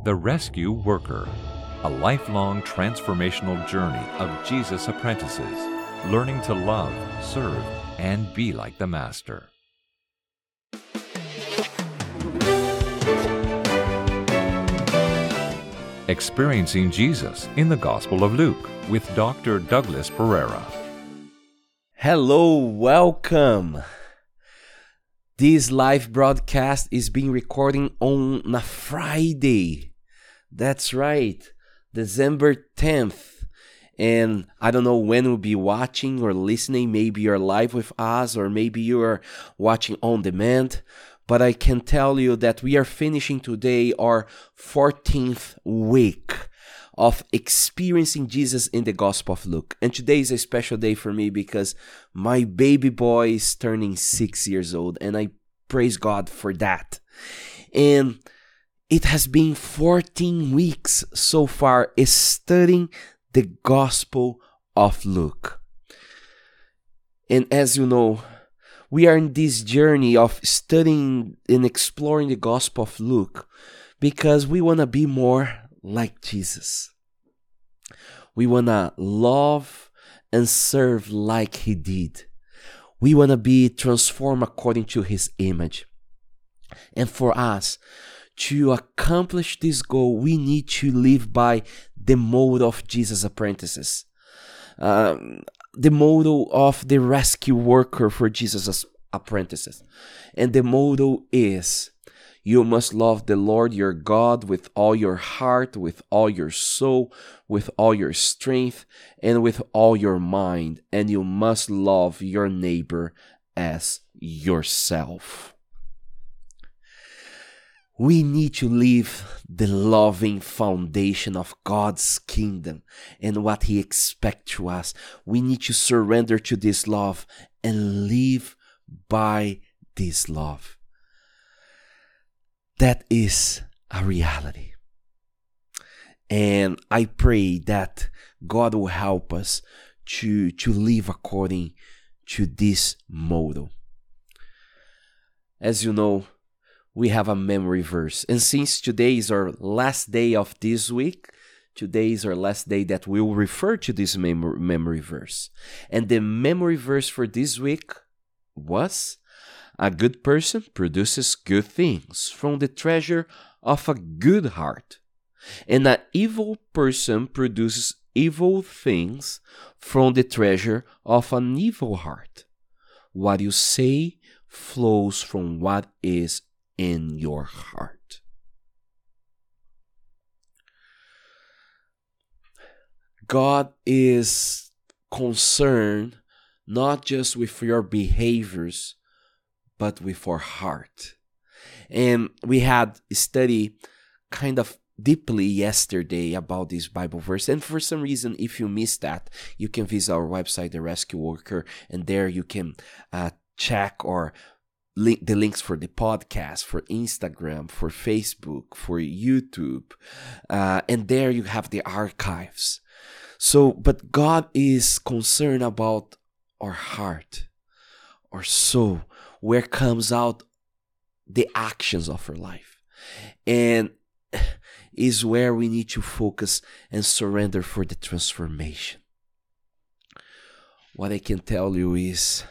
The Rescue Worker, a lifelong transformational journey of Jesus' apprentices, learning to love, serve, and be like the Master. Experiencing Jesus in the Gospel of Luke with Dr. Douglas Pereira. Hello, welcome. This live broadcast is being recorded on a Friday. That's right, December 10th. And I don't know when you'll be watching or listening. Maybe you're live with us or maybe you're watching on demand. But I can tell you that we are finishing today our 14th week of experiencing Jesus in the Gospel of Luke. And today is a special day for me because my baby boy is turning 6 years old, and I praise God for that. And it has been 14 weeks so far studying the Gospel of Luke. And as you know, we are in this journey of studying and exploring the Gospel of Luke because we want to be more like Jesus. We want to love and serve like He did. We want to be transformed according to His image. And for us to accomplish this goal, we need to live by the model of Jesus' apprentices. The model of the rescue worker for Jesus' apprentices. And the model is, you must love the Lord your God with all your heart, with all your soul, with all your strength, and with all your mind. And you must love your neighbor as yourself. We need to live the loving foundation of God's kingdom and what He expects to us. We need to surrender to this love and live by this love. That is a reality. And I pray that God will help us to live according to this model. As you know, we have a memory verse. And since today is our last day of this week, today is our last day that we will refer to this memory verse. And the memory verse for this week was, a good person produces good things from the treasure of a good heart. And an evil person produces evil things from the treasure of an evil heart. What you say flows from what is in your heart. God is concerned not just with your behaviors, but with our heart. And we had studied kind of deeply yesterday about this Bible verse. And for some reason, if you missed that, you can visit our website, The Rescue Worker, and there you can check or the links for the podcast, for Instagram, for Facebook, for YouTube, and there you have the archives. But God is concerned about our heart, our soul, where comes out the actions of our life, and is where we need to focus and surrender for the transformation. What I can tell you is,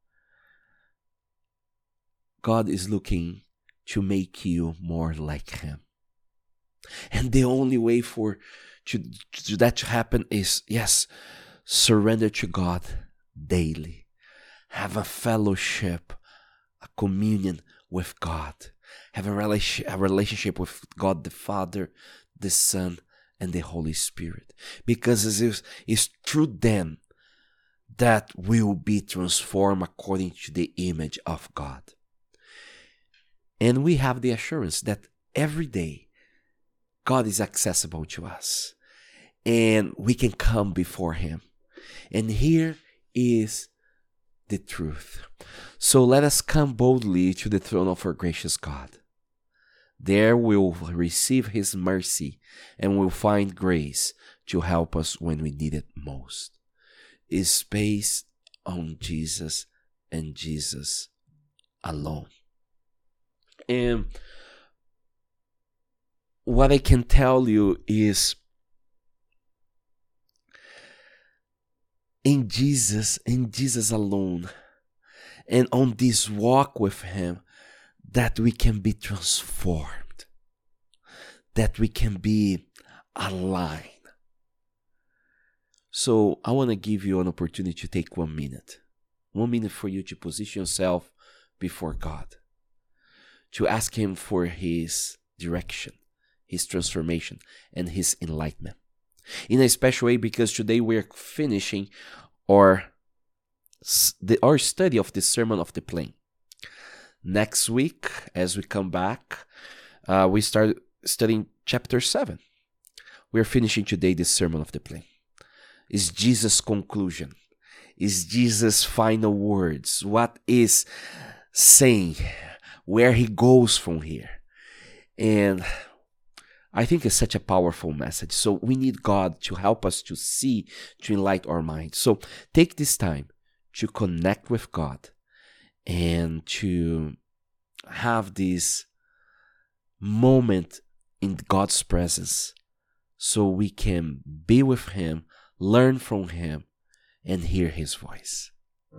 God is looking to make you more like Him. And the only way for that to happen is, yes, surrender to God daily. Have a fellowship, a communion with God. Have a relationship with God the Father, the Son, and the Holy Spirit. Because it's through them that we will be transformed according to the image of God. And we have the assurance that every day God is accessible to us. And we can come before Him. And here is the truth. So let us come boldly to the throne of our gracious God. There we'll receive His mercy and we'll find grace to help us when we need it most. It's based on Jesus and Jesus alone. And what I can tell you is in Jesus alone, and on this walk with Him, that we can be transformed, that we can be aligned. So I want to give you an opportunity to take 1 minute. 1 minute for you to position yourself before God, to ask Him for His direction, His transformation, and His enlightenment. In a special way, because today we're finishing our study of the Sermon of the Plain. Next week, as we come back, we start studying chapter 7. We're finishing today the Sermon of the Plain. It's Jesus' conclusion. It's Jesus' final words. What is saying, where He goes from here. And I think it's such a powerful message. So we need God to help us to see, to enlighten our minds. So take this time to connect with God and to have this moment in God's presence so we can be with Him, learn from Him, and hear His voice.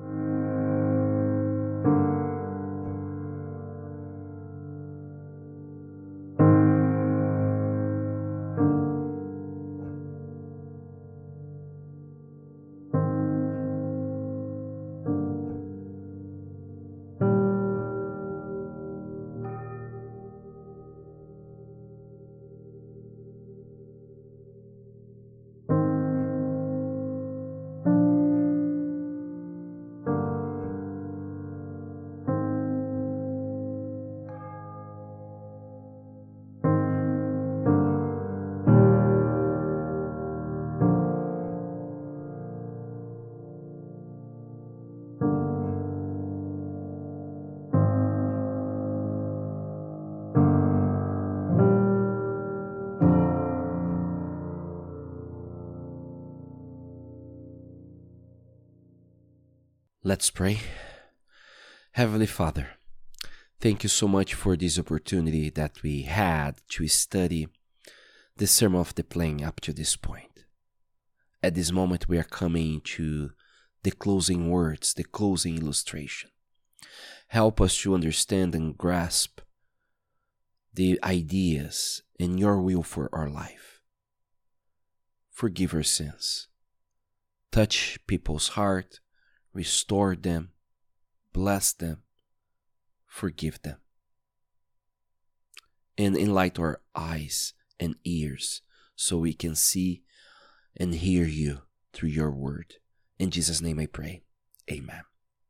Let's pray. Heavenly Father, thank you so much for this opportunity that we had to study the Sermon of the Plain up to this point. At this moment, we are coming to the closing words, the closing illustration. Help us to understand and grasp the ideas and your will for our life. Forgive our sins. Touch people's heart. Restore them, bless them, forgive them, and enlighten our eyes and ears so we can see and hear you through your word. In Jesus' name I pray. Amen.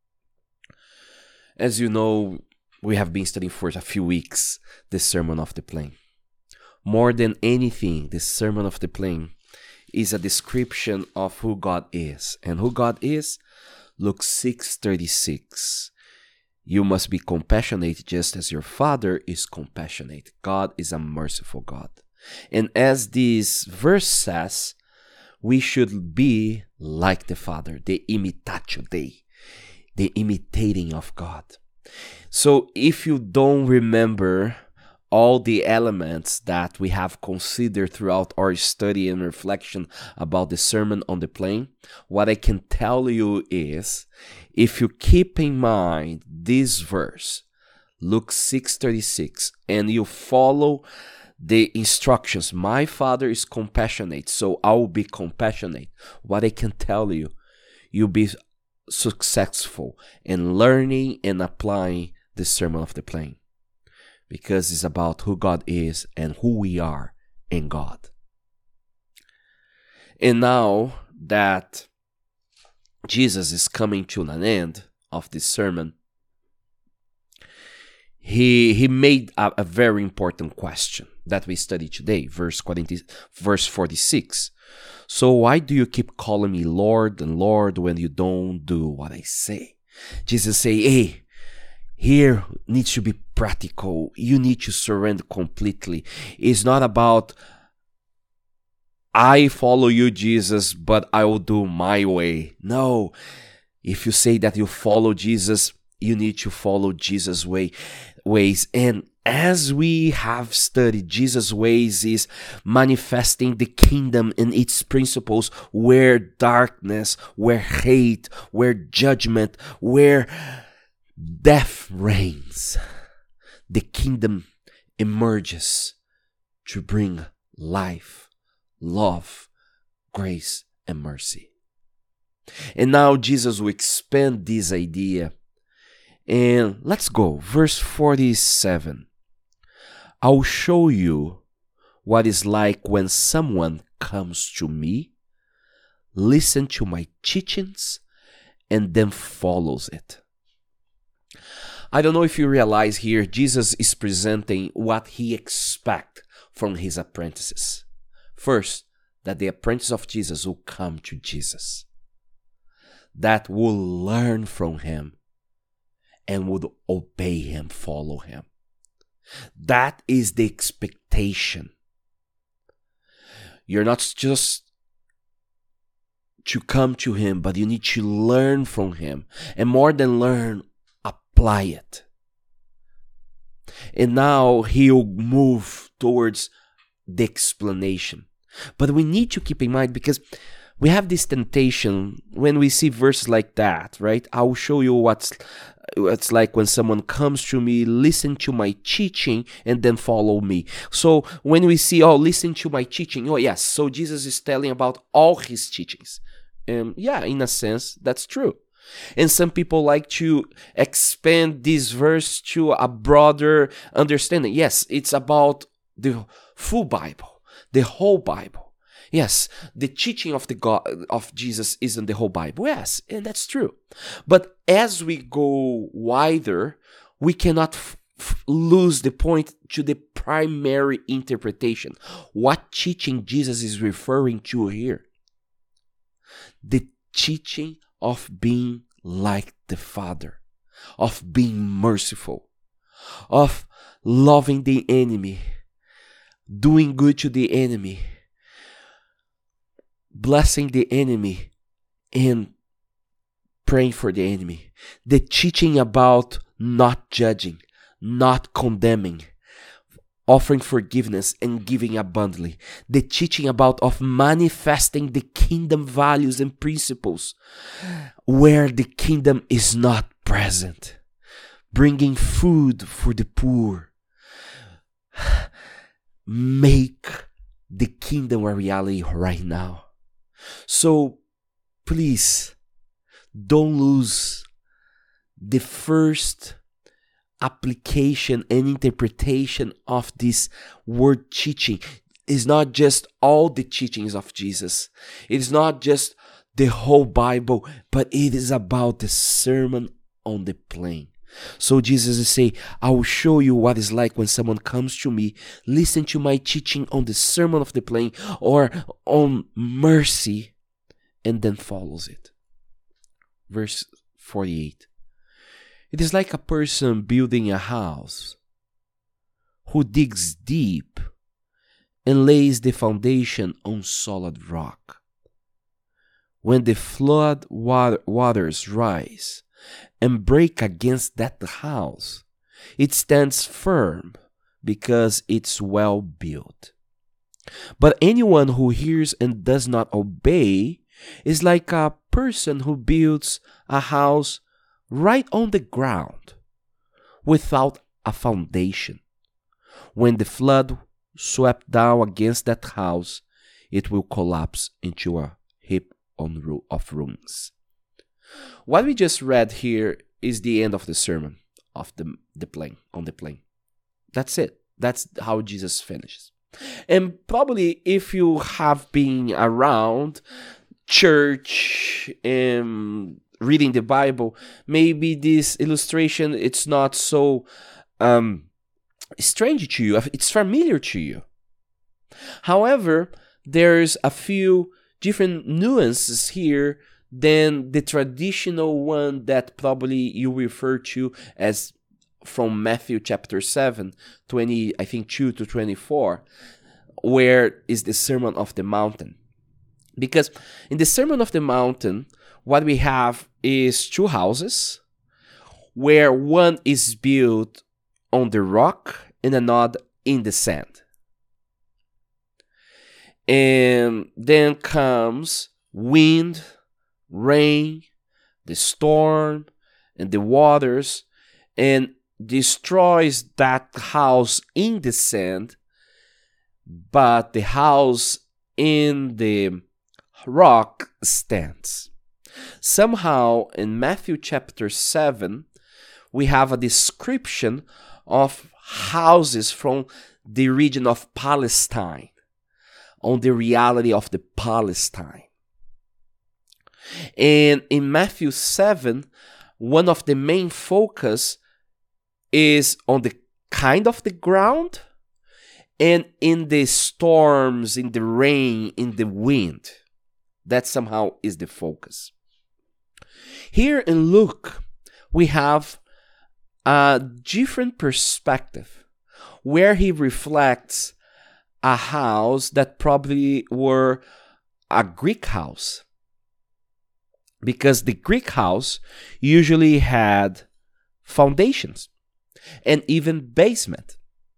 As you know, we have been studying for a few weeks the Sermon of the Plain. More than anything, the Sermon of the Plain is a description of who God is. And who God is? Luke 6:36. You must be compassionate just as your Father is compassionate. God is a merciful God. And as this verse says, we should be like the Father, the imitatio Dei, the imitating of God. So if you don't remember all the elements that we have considered throughout our study and reflection about the Sermon on the Plain, what I can tell you is, if you keep in mind this verse, Luke 6:36, and you follow the instructions, my Father is compassionate, so I will be compassionate. What I can tell you, you'll be successful in learning and applying the Sermon of the Plain. Because it's about who God is and who we are in God. And now that Jesus is coming to an end of this sermon, he made a very important question that we study today, verse 46. So why do you keep calling me Lord and Lord when you don't do what I say? Jesus say, hey, here needs to be practical. You need to surrender completely. It's not about, I follow you, Jesus, but I will do my way. No. If you say that you follow Jesus, you need to follow Jesus' way. ways. And as we have studied, Jesus' ways is manifesting the kingdom and its principles where darkness, where hate, where judgment, where death reigns. The kingdom emerges to bring life, love, grace, and mercy. And now Jesus will expand this idea. And let's go. Verse 47. I'll show you what it's like when someone comes to me, listen to my teachings, and then follows it. I don't know if you realize here, Jesus is presenting what he expects from his apprentices. First, that the apprentices of Jesus will come to Jesus, that will learn from him, and would obey him, follow him. That is the expectation. You're not just to come to him, but you need to learn from him. And more than learn, apply it. And now he'll move towards the explanation. But we need to keep in mind, because we have this temptation when we see verses like that, right? I'll show you what's like when someone comes to me, listen to my teaching, and then follow me. So when we see, listen to my teaching, yes, so Jesus is telling about all his teachings. Yeah, in a sense, that's true. And some people like to expand this verse to a broader understanding. Yes, it's about the full Bible, the whole Bible. Yes, the teaching of the God of Jesus isn't the whole Bible. Yes, and that's true. But as we go wider, we cannot lose the point to the primary interpretation. What teaching Jesus is referring to here? The teaching of being like the Father, of being merciful, of loving the enemy, doing good to the enemy, blessing the enemy, and praying for the enemy. The teaching about not judging, not condemning, offering forgiveness and giving abundantly. The teaching about of manifesting the kingdom values and principles where the kingdom is not present. Bringing food for the poor. Make the kingdom a reality right now. So please don't lose the first application and interpretation of this word teaching. Is not just all the teachings of Jesus. It is not just the whole Bible, but it is about the Sermon on the Plain. So Jesus is saying, I will show you what it's like when someone comes to me, listen to my teaching on the Sermon of the Plain or on mercy, and then follows it. Verse 48. It is like a person building a house who digs deep and lays the foundation on solid rock. When the flood waters rise and break against that house, it stands firm because it's well built. But anyone who hears and does not obey is like a person who builds a house right on the ground without a foundation. When the flood swept down against that house, it will collapse into a heap of ruins. What we just read here is the end of the sermon of the plain, on the plain. That's it. That's how Jesus finishes. And probably if you have been around church and reading the Bible, maybe this illustration, it's not so strange to you. It's familiar to you. However, there's a few different nuances here than the traditional one that probably you refer to as from Matthew chapter 7, 2 to 24, where is the Sermon of the Mountain. Because in the Sermon of the Mountain, what we have is two houses, where one is built on the rock and another in the sand. And then comes wind, rain, the storm, and the waters, and destroys that house in the sand, but the house in the rock stands. Somehow, in Matthew chapter 7, we have a description of houses from the region of Palestine, on the reality of the Palestine. And in Matthew 7, one of the main focus is on the kind of the ground and in the storms, in the rain, in the wind. That somehow is the focus. Here in Luke, we have a different perspective where he reflects a house that probably were a Greek house. Because the Greek house usually had foundations and even basement.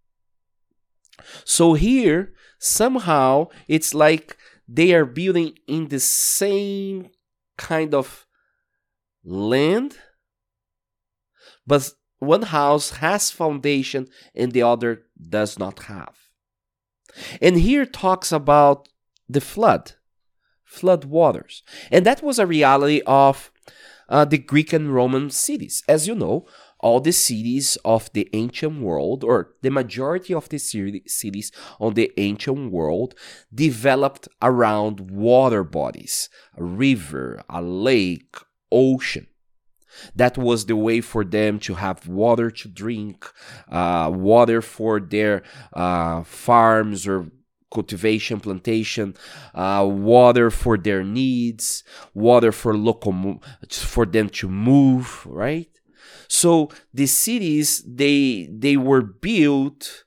So here, somehow, it's like they are building in the same kind of land, but one house has foundation and the other does not have. And here talks about the flood waters. And that was a reality of the Greek and Roman cities. As you know, all the cities of the ancient world, or the majority of the cities on the ancient world, developed around water bodies, a river, a lake, ocean. That was the way for them to have water to drink, water for their farms or cultivation, plantation, water for their needs, water for for them to move, right? So the cities, they were built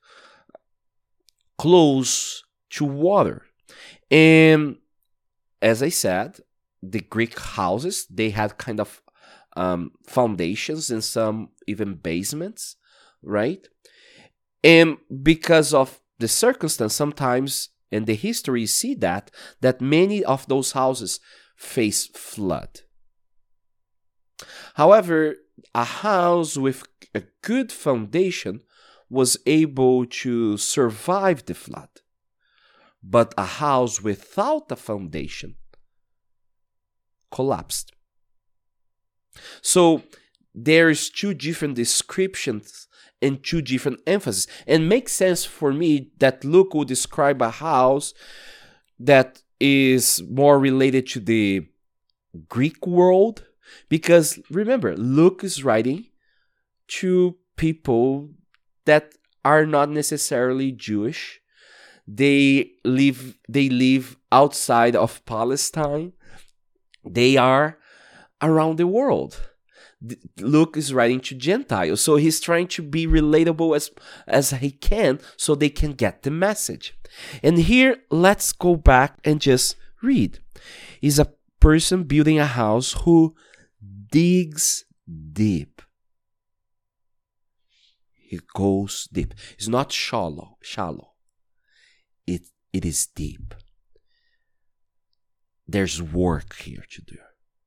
close to water. And as I said, the Greek houses, they had kind of foundations and some even basements, right? And because of the circumstance, sometimes in the history you see that many of those houses face flood. However, a house with a good foundation was able to survive the flood. But a house without a foundation collapsed. So there's two different descriptions and two different emphases. And makes sense for me that Luke will describe a house that is more related to the Greek world. Because remember, Luke is writing to people that are not necessarily Jewish. They live outside of Palestine. They are around the world. Luke is writing to Gentiles, so he's trying to be relatable as he can so they can get the message. And here, let's go back and just read. Is a person building a house who digs deep. He goes deep. It's not shallow. It is deep. There's work here to do.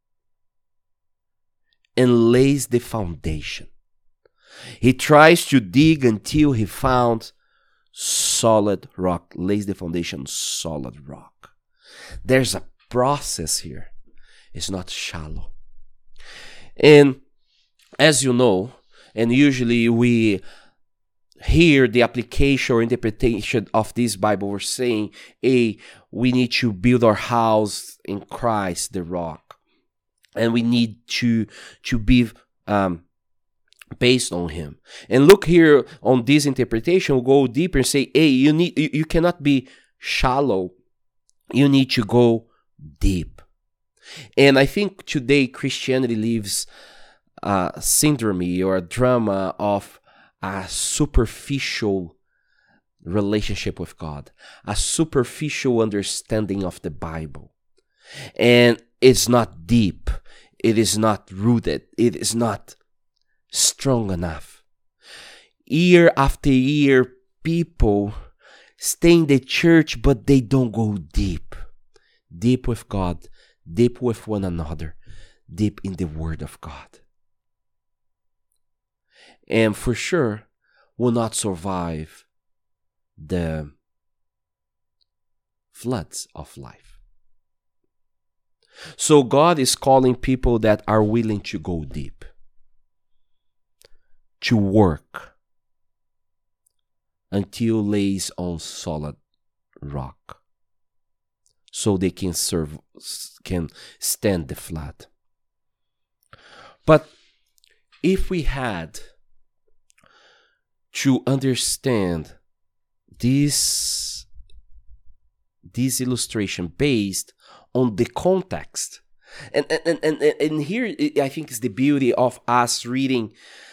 And lays the foundation. He tries to dig until he found solid rock. Lays the foundation on solid rock. There's a process here. It's not shallow. And as you know, and usually we hear the application or interpretation of this Bible, we're saying, we need to build our house in Christ, the rock. And we need to be based on him. And look here on this interpretation, we'll go deeper and say, you cannot be shallow. You need to go deep. And I think today Christianity lives a syndrome or a drama of a superficial relationship with God, a superficial understanding of the Bible. And it's not deep. It is not rooted. It is not strong enough. year after year, people stay in the church, but they don't go deep. Deep with God, deep with one another, deep in the Word of God. And for sure, will not survive the floods of life. So God is calling people that are willing to go deep, to work until lays on solid rock, so they can stand the flood. But if we had to understand this illustration based on the context, and here I think is the beauty of us reading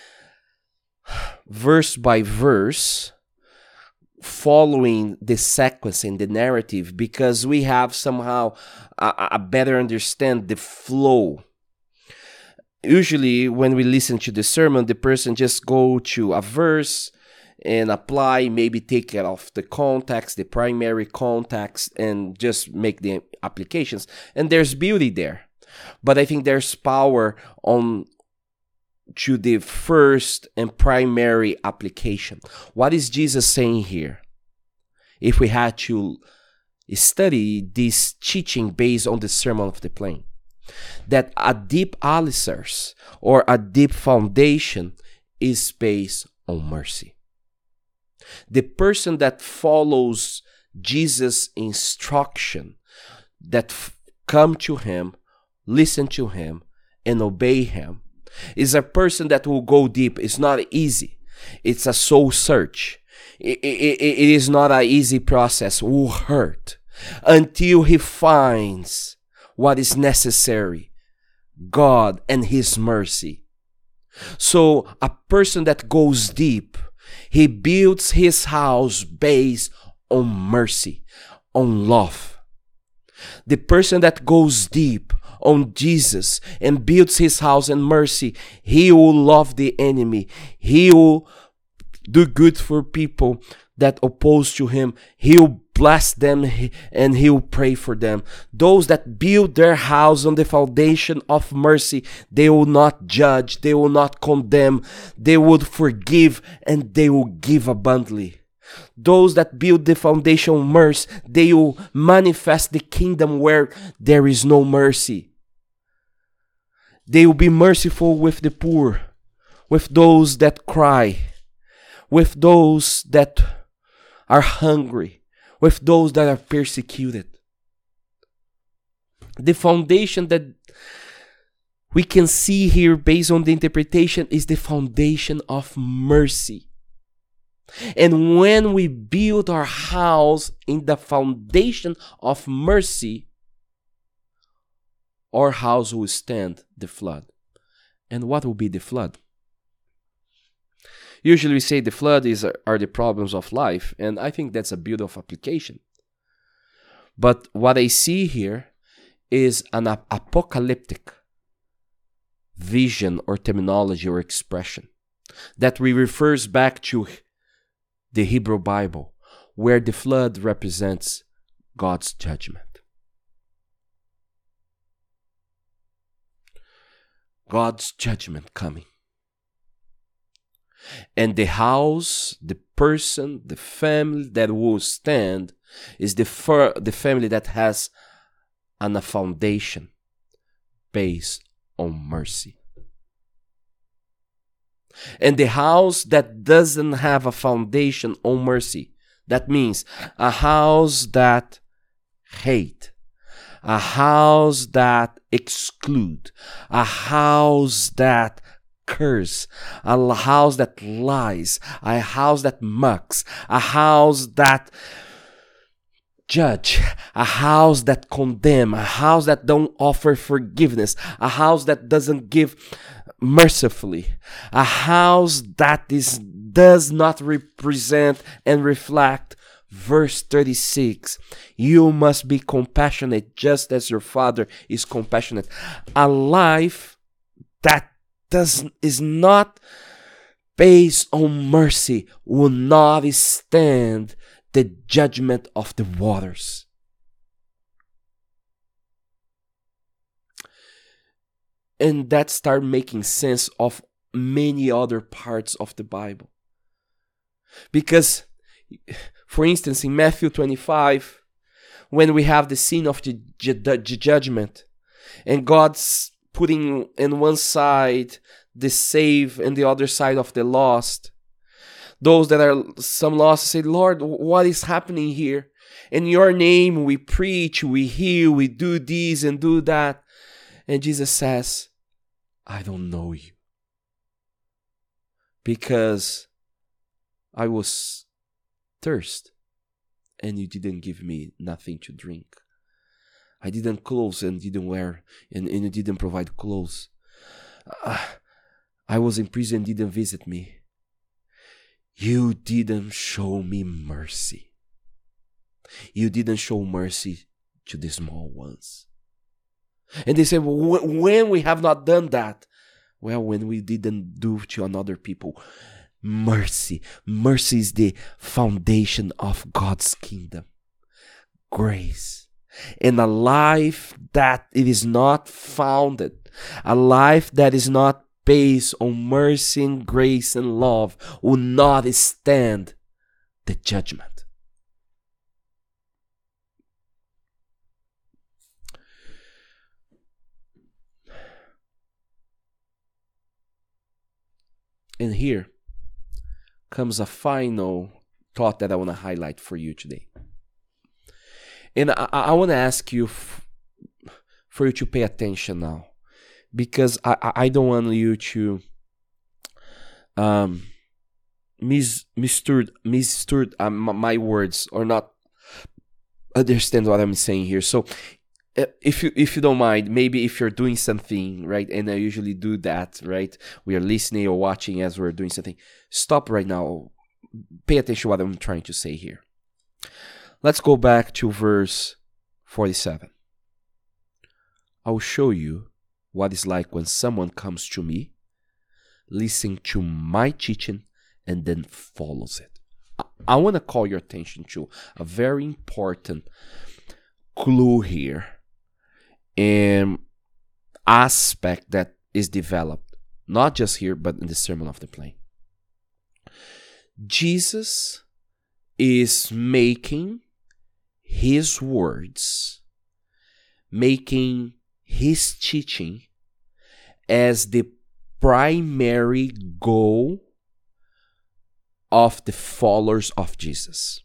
verse by verse, following the sequence and the narrative, because we have somehow a better understand the flow. Usually when we listen to the sermon, the person just go to a verse and apply, maybe take it off the context, the primary context, and just make the applications. And there's beauty there. But I think there's power on to the first and primary application. What is Jesus saying here? If we had to study this teaching based on the Sermon of the Plain, that a deep alicerce or a deep foundation is based on mercy. The person that follows Jesus' instruction, that come to him, listen to him, and obey him, is a person that will go deep. It's not easy. It's a soul search. It is not an easy process. It will hurt until he finds what is necessary, God and his mercy. So a person that goes deep, he builds his house based on mercy, on love. The person that goes deep on Jesus and builds his house in mercy, he will love the enemy. He will do good for people that oppose to him. He will bless them and he will pray for them. Those that build their house on the foundation of mercy, they will not judge, they will not condemn, they will forgive, and they will give abundantly. Those that build the foundation on mercy, they will manifest the kingdom where there is no mercy. They will be merciful with the poor, with those that cry, with those that are hungry, with those that are persecuted. The foundation that we can see here based on the interpretation is the foundation of mercy. And when we build our house in the foundation of mercy, our house will stand the flood. And what will be the flood? Usually we say the flood are the problems of life, and I think that's a beautiful application. But what I see here is an apocalyptic vision or terminology or expression that refers back to the Hebrew Bible, where the flood represents God's judgment. God's judgment coming. And the house, the person, the family that will stand is the family that has a foundation based on mercy. And the house that doesn't have a foundation on mercy, that means a house that hate, a house that exclude, a house that curse, a house that lies, a house that mocks, a house that judge, a house that condemn, a house that don't offer forgiveness, a house that doesn't give mercifully, a house that does not represent and reflect verse 36. You must be compassionate just as your Father is compassionate. A life that is not based on mercy will not stand the judgment of the waters. And that started making sense of many other parts of the Bible. Because, for instance, in Matthew 25, when we have the scene of the judgment, and God's putting in one side the saved and the other side of the lost, those that are some lost say, Lord, what is happening here? In your name we preach, we heal, we do this and do that. And Jesus says, I don't know you. Because I was thirsty and you didn't give me nothing to drink. I didn't clothes and didn't wear, and you didn't provide clothes. I was in prison and didn't visit me. You didn't show me mercy. You didn't show mercy to the small ones. And they say, well, when we have not done that? Well, when we didn't do to another people. Mercy. Mercy is the foundation of God's kingdom. Grace. And a life that it is not founded, a life that is not based on mercy and grace and love will not stand the judgment. And here comes a final thought that I want to highlight for you today. And I want to ask you for you to pay attention now, because I don't want you to missteward my words or not understand what I'm saying here. So if you don't mind, maybe if you're doing something, right, and I usually do that, right, we are listening or watching as we're doing something, stop right now, pay attention to what I'm trying to say here. Let's go back to verse 47. I will show you what it's like when someone comes to me, listening to my teaching, and then follows it. I want to call your attention to a very important clue here and aspect that is developed, not just here, but in the Sermon of the Plain. Jesus is making his words, making his teaching as the primary goal of the followers of Jesus.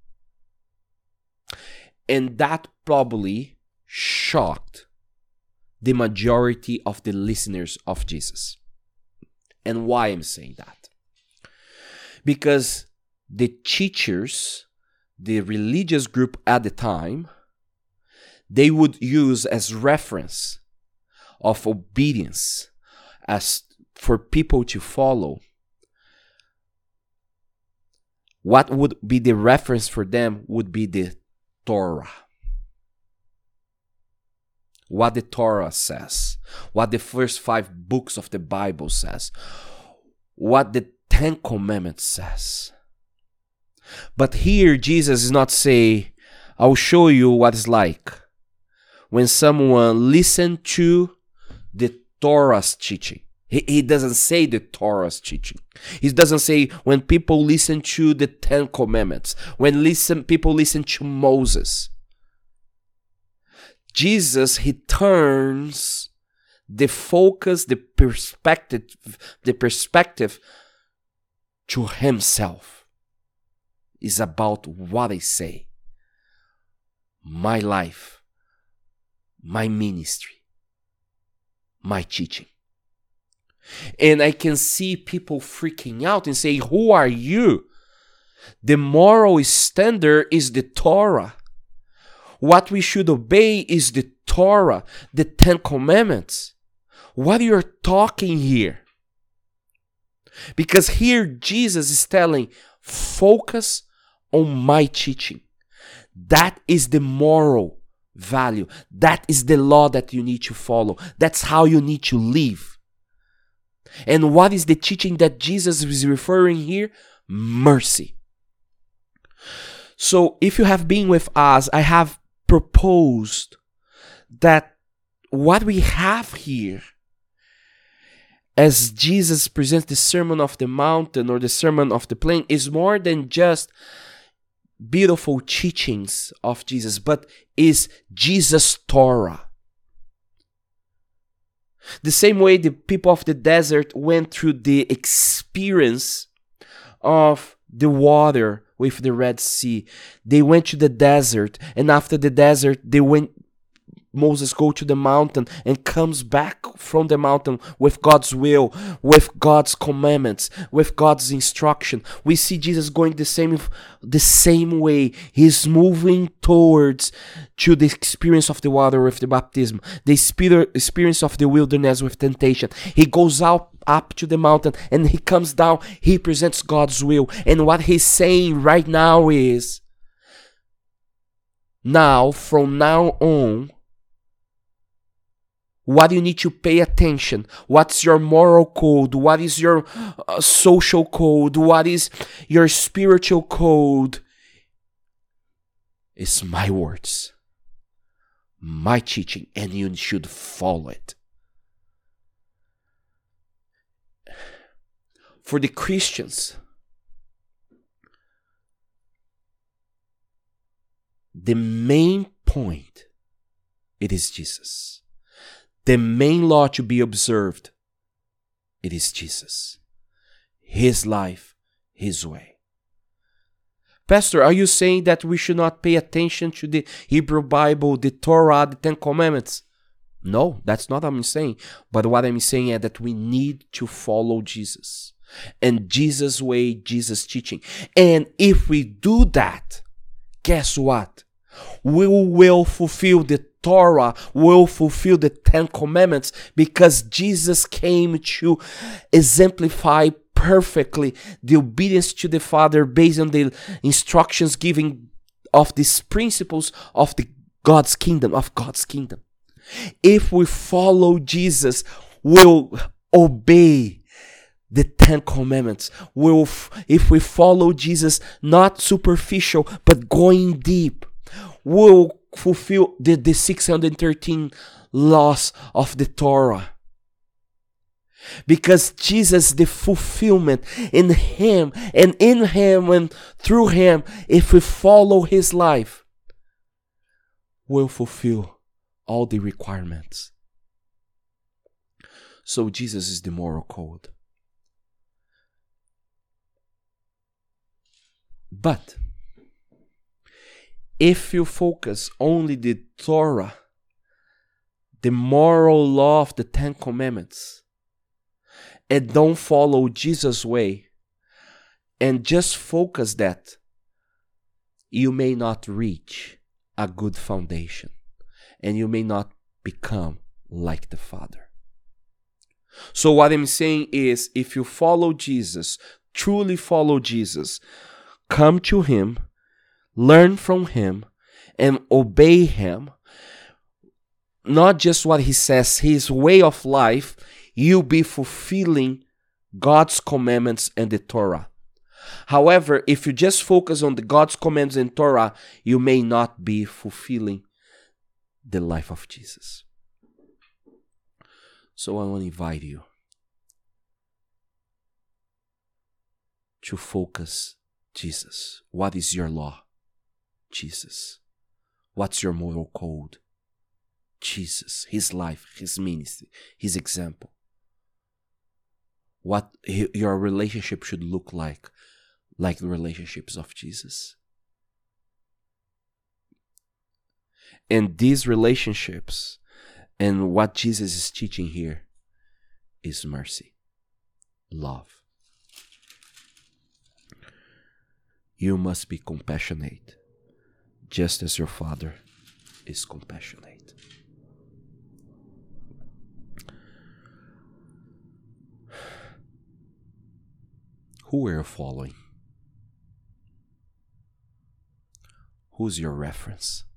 And that probably shocked the majority of the listeners of Jesus. And why I'm saying that? Because the teachers, the religious group at the time, they would use as reference of obedience as for people to follow. What would be the reference for them would be the Torah. What the Torah says, what the first 5 books of the Bible says, what the 10 Commandments says. But here Jesus is not saying, I'll show you what it's like when someone listens to the Torah's teaching. He doesn't say the Torah's teaching. He doesn't say when people listen to the 10 Commandments, when people listen to Moses. Jesus, he turns the focus, the perspective to himself. It's about what I say, my life, my ministry, my teaching. And I can see people freaking out and say, who are you? The moral standard is the Torah. What we should obey is the Torah, the 10 Commandments. What are you talking here? Because here Jesus is telling, focus on my teaching. That is the moral value. That is the law that you need to follow. That's how you need to live. And what is the teaching that Jesus is referring here? Mercy. So if you have been with us, I have proposed that what we have here, as Jesus presents the Sermon of the Mountain or the Sermon of the Plain, is more than just beautiful teachings of Jesus, but is Jesus' Torah. The same way the people of the desert went through the experience of the water with the Red Sea. They went to the desert, and after the desert, Moses go to the mountain and comes back from the mountain with God's will, with God's commandments, with God's instruction. We see Jesus going the same way. He's moving towards to the experience of the water with the baptism, the experience of the wilderness with temptation. He goes up to the mountain and he comes down. He presents God's will. And what he's saying right now is, from now on, what you need to pay attention, what's your moral code, what is your social code, what is your spiritual code, is my words, my teaching, and you should follow it. For the Christians, the main point, it is Jesus. The main law to be observed, it is Jesus. His life, His way. Pastor, are you saying that we should not pay attention to the Hebrew Bible, the Torah, the Ten Commandments? No, that's not what I'm saying. But what I'm saying is that we need to follow Jesus. And Jesus' way, Jesus' teaching. And if we do that, guess what? We will fulfill the Torah, will fulfill the Ten Commandments, because Jesus came to exemplify perfectly the obedience to the Father based on the instructions given of these principles of God's kingdom. If we follow Jesus, we'll obey the Ten Commandments. If we follow Jesus, not superficial, but going deep, we'll fulfill the 613 laws of the Torah. Because Jesus, the fulfillment in Him and through Him, if we follow His life, we'll fulfill all the requirements. So Jesus is the moral code. But if you focus only the Torah, the moral law of the Ten Commandments, and don't follow Jesus' way, and just focus that, you may not reach a good foundation, and you may not become like the Father. So what I'm saying is, if you follow Jesus, truly follow Jesus, come to Him, learn from Him, and obey Him, not just what He says, His way of life, you'll be fulfilling God's commandments and the Torah. However, if you just focus on the God's commands and Torah, you may not be fulfilling the life of Jesus. So I want to invite you to focus Jesus. What is your law? Jesus. What's your moral code? Jesus. His life, His ministry, His example. What your relationship should look like the relationships of Jesus. And these relationships and what Jesus is teaching here is mercy, love. You must be compassionate, just as your Father is compassionate. Who are you following? Who's your reference?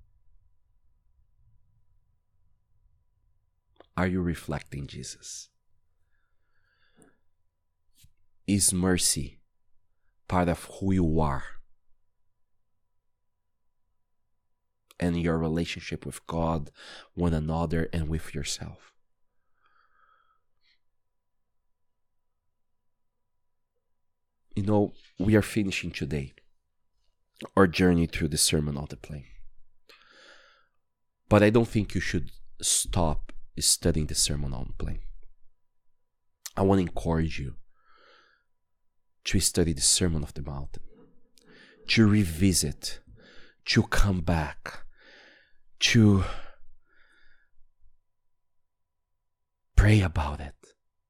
Are you reflecting Jesus? is mercy part of who you are and your relationship with God, one another, and with yourself? You know, we are finishing today our journey through the Sermon on the Plain. But I don't think you should stop studying the Sermon on the Plain. I want to encourage you to study the Sermon of the Mount, to revisit, to come back, to pray about it,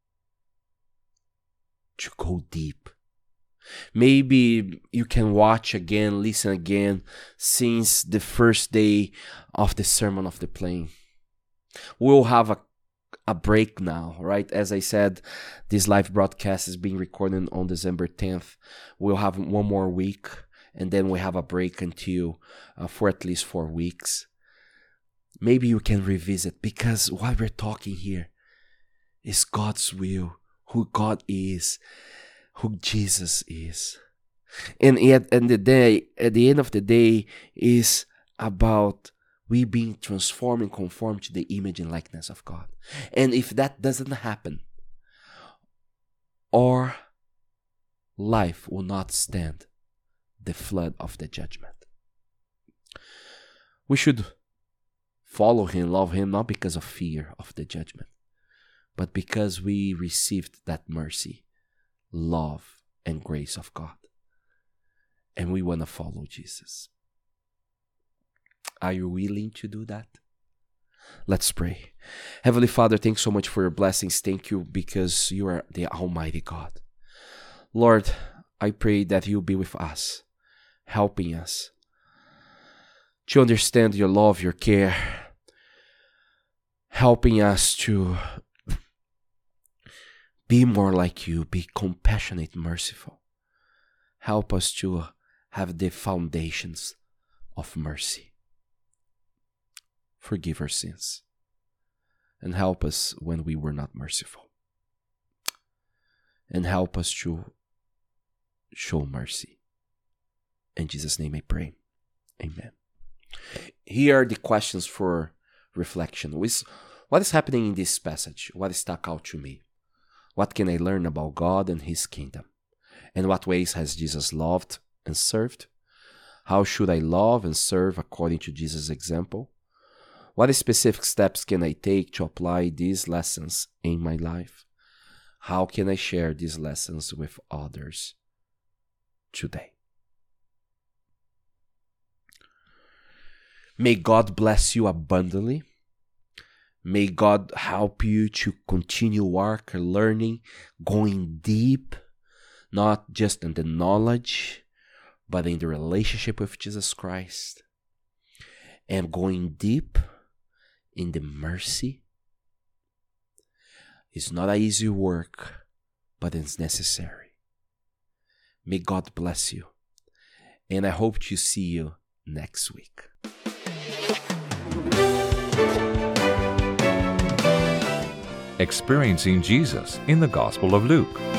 to go deep. Maybe you can watch again, listen again, since the first day of the Sermon of the Plain. We'll have a break now, right? As I said, this live broadcast is being recorded on December 10th. We'll have one more week, and then we have a break until for at least 4 weeks. Maybe you can revisit, because what we're talking here is God's will, who God is, who Jesus is. And at the end of the day, is about we being transformed and conformed to the image and likeness of God. And if that doesn't happen, our life will not stand the flood of the judgment. We should follow Him, love Him, not because of fear of the judgment, but because we received that mercy, love, and grace of God. And we want to follow Jesus. Are you willing to do that? Let's pray. Heavenly Father, thanks so much for your blessings. Thank you because you are the Almighty God. Lord, I pray that you'll be with us, helping us to understand your love, your care, helping us to be more like you, be compassionate, merciful. Help us to have the foundations of mercy. Forgive our sins, and help us when we were not merciful. And help us to show mercy. In Jesus' name I pray. Amen. Here are the questions for reflection. What is happening in this passage? What stuck out to me? What can I learn about God and His kingdom? In what ways has Jesus loved and served? How should I love and serve according to Jesus' example? What specific steps can I take to apply these lessons in my life? How can I share these lessons with others today? May God bless you abundantly. May God help you to continue work, learning, going deep, not just in the knowledge, but in the relationship with Jesus Christ. And going deep in the mercy. It's not an easy work, but it's necessary. May God bless you. And I hope to see you next week. Experiencing Jesus in the Gospel of Luke.